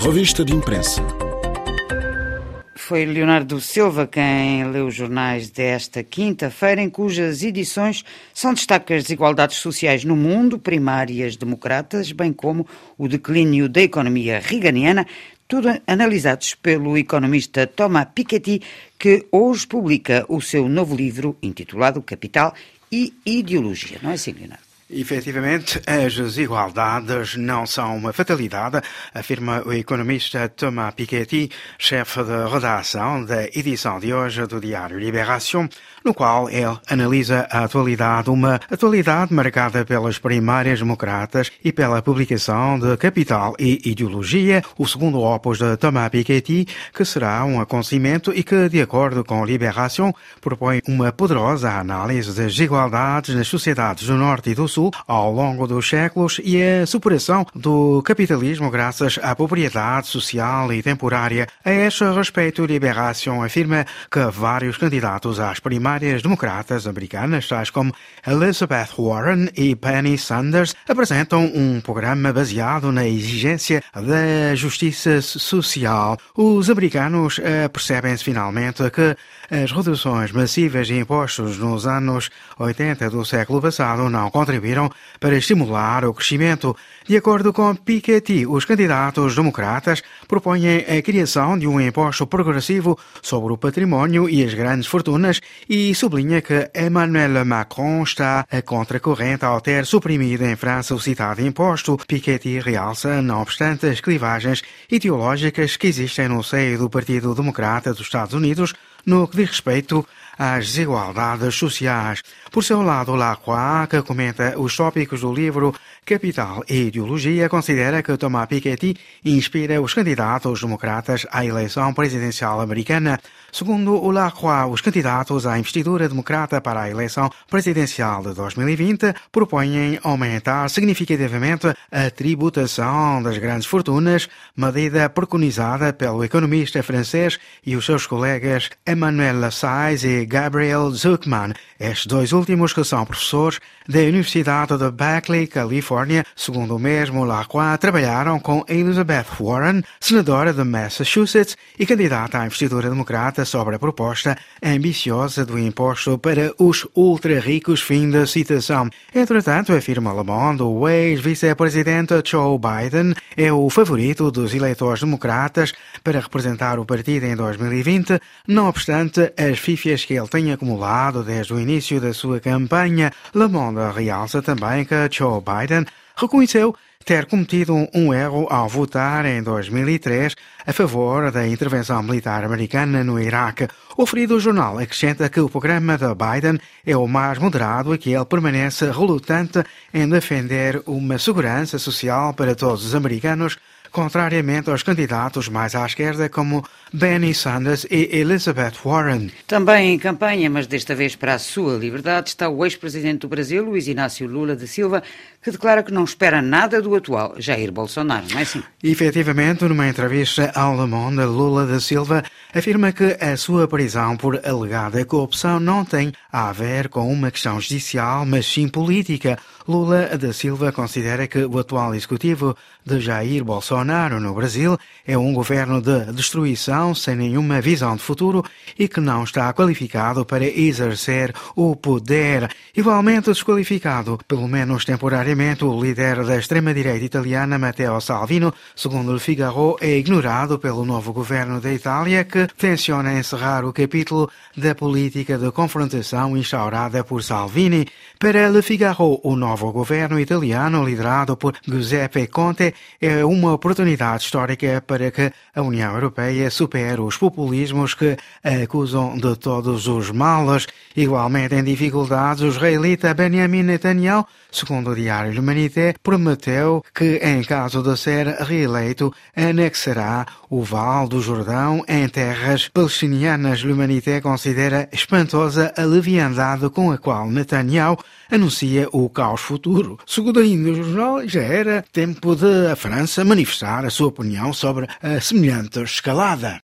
Revista de Imprensa. Foi Leonardo Silva quem leu os jornais desta quinta-feira, em cujas edições são destaque as desigualdades sociais no mundo, primárias democratas, bem como o declínio da economia reaganiana, tudo analisados pelo economista Thomas Piketty, que hoje publica o seu novo livro intitulado Capital e Ideologia. Não é assim, Leonardo? Efetivamente, as desigualdades não são uma fatalidade, afirma o economista Thomas Piketty, chefe de redação da edição de hoje do diário Libération, no qual ele analisa a atualidade, uma atualidade marcada pelas primárias democratas e pela publicação de Capital e Ideologia, o segundo opus de Thomas Piketty, que será um acontecimento e que, de acordo com Libération, propõe uma poderosa análise das desigualdades nas sociedades do Norte e do Sul ao longo dos séculos e a superação do capitalismo graças à propriedade social e temporária. A este respeito, Libération afirma que vários candidatos às primárias democratas americanas, tais como Elizabeth Warren e Bernie Sanders, apresentam um programa baseado na exigência da justiça social. Os americanos percebem-se finalmente que as reduções massivas de impostos nos anos 80 do século passado não contribuíram para estimular o crescimento. De acordo com Piketty, os candidatos democratas propõem a criação de um imposto progressivo sobre o património e as grandes fortunas e sublinha que Emmanuel Macron está a contracorrente ao ter suprimido em França o citado imposto. Piketty realça, não obstante, as clivagens ideológicas que existem no seio do Partido Democrata dos Estados Unidos no que diz respeito às desigualdades sociais. Por seu lado, Lacroix, que comenta os tópicos do livro Capital e Ideologia, considera que Thomas Piketty inspira os candidatos democratas à eleição presidencial americana. Segundo o Lacroix, os candidatos à investidura democrata para a eleição presidencial de 2020 propõem aumentar significativamente a tributação das grandes fortunas, medida preconizada pelo economista francês e os seus colegas Emmanuel Lassais e Gabriel Zucman, estes dois últimos que são professores da Universidade de Berkeley, Califórnia. Segundo o mesmo Lacroix, trabalharam com Elizabeth Warren, senadora de Massachusetts e candidata à investidura democrata, sobre a proposta ambiciosa do imposto para os ultra-ricos. Fim da citação. Entretanto, afirma Le Monde, o ex-vice-presidente Joe Biden é o favorito dos eleitores democratas para representar o partido em 2020, não obstante as fífias que ele tem acumulado desde o início da sua campanha. Le Monde realça também que Joe Biden reconheceu ter cometido um erro ao votar em 2003 a favor da intervenção militar americana no Iraque. O referido jornal acrescenta que o programa de Biden é o mais moderado e que ele permanece relutante em defender uma segurança social para todos os americanos, contrariamente aos candidatos mais à esquerda como Bernie Sanders e Elizabeth Warren. Também em campanha, mas desta vez para a sua liberdade, está o ex-presidente do Brasil, Luiz Inácio Lula da Silva, que declara que não espera nada do atual Jair Bolsonaro, não é assim? Efetivamente, numa entrevista ao Le Monde, Lula da Silva afirma que a sua prisão por alegada corrupção não tem a ver com uma questão judicial, mas sim política. Lula da Silva considera que o atual executivo de Jair Bolsonaro no Brasil é um governo de destruição sem nenhuma visão de futuro e que não está qualificado para exercer o poder. Igualmente desqualificado, pelo menos temporariamente, o líder da extrema-direita italiana Matteo Salvini, segundo Le Figaro, é ignorado pelo novo governo da Itália, que tenciona encerrar o capítulo da política de confrontação instaurada por Salvini. Para Le Figaro, o novo governo italiano, liderado por Giuseppe Conte, é uma oportunidade histórica para que a União Europeia supere os populismos que a acusam de todos os males. Igualmente em dificuldades, o israelita Benjamin Netanyahu, segundo o diário L'Humanité, prometeu que, em caso de ser reeleito, anexará o Vale do Jordão em terras palestinianas. L'Humanité considera espantosa a leviandade com a qual Netanyahu anuncia o caos futuro. Segundo ainda o jornal, já era tempo de a França manifestar a sua opinião sobre a semelhante escalada.